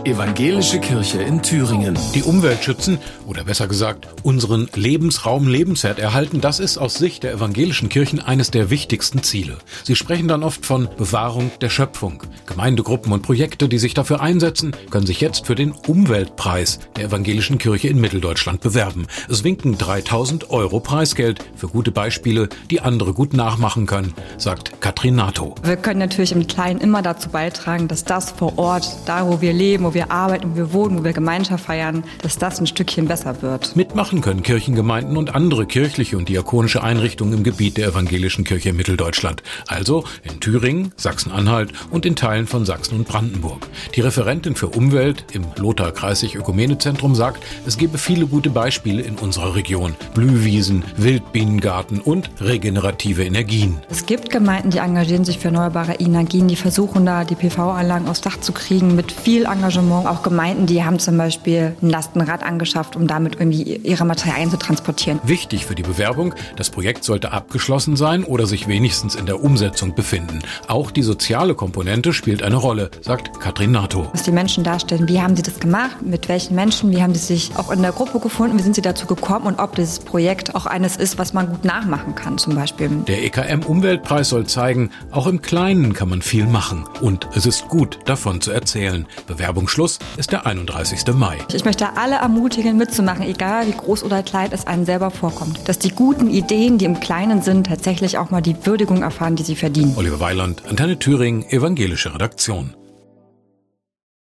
Evangelische Kirche in Thüringen. Die Umwelt schützen oder besser gesagt unseren Lebensraum lebenswert erhalten, das ist aus Sicht der evangelischen Kirchen eines der wichtigsten Ziele. Sie sprechen dann oft von Bewahrung der Schöpfung. Gemeindegruppen und Projekte, die sich dafür einsetzen, können sich jetzt für den Umweltpreis der evangelischen Kirche in Mitteldeutschland bewerben. Es winken 3.000 € Preisgeld für gute Beispiele, die andere gut nachmachen können, sagt Katrin Nato. Wir können natürlich im Kleinen immer dazu beitragen, dass das vor Ort, da wo wir leben, wo wir arbeiten, wo wir wohnen, wo wir Gemeinschaft feiern, dass das ein Stückchen besser wird. Mitmachen können Kirchengemeinden und andere kirchliche und diakonische Einrichtungen im Gebiet der evangelischen Kirche in Mitteldeutschland. Also in Thüringen, Sachsen-Anhalt und in Teilen von Sachsen und Brandenburg. Die Referentin für Umwelt im Lothar Kreisig Ökumenezentrum sagt, es gebe viele gute Beispiele in unserer Region. Blühwiesen, Wildbienengarten und regenerative Energien. Es gibt Gemeinden, die engagieren sich für erneuerbare Energien, die versuchen da die PV-Anlagen aufs Dach zu kriegen mit viel Engagement. Auch Gemeinden, die haben zum Beispiel ein Lastenrad angeschafft, um damit irgendwie ihre Materialien zu transportieren. Wichtig für die Bewerbung, das Projekt sollte abgeschlossen sein oder sich wenigstens in der Umsetzung befinden. Auch die soziale Komponente spielt eine Rolle, sagt Katrin Nato. Dass die Menschen darstellen, wie haben sie das gemacht, mit welchen Menschen, wie haben sie sich auch in der Gruppe gefunden, wie sind sie dazu gekommen und ob dieses Projekt auch eines ist, was man gut nachmachen kann zum Beispiel. Der EKM-Umweltpreis soll zeigen, auch im Kleinen kann man viel machen und es ist gut, davon zu erzählen. Bewerbungsschluss ist der 31. Mai. Ich möchte alle ermutigen, mitzumachen, egal wie groß oder klein es einem selber vorkommt. Dass die guten Ideen, die im Kleinen sind, tatsächlich auch mal die Würdigung erfahren, die sie verdienen. Oliver Weiland, Antenne Thüringen, evangelische Redaktion.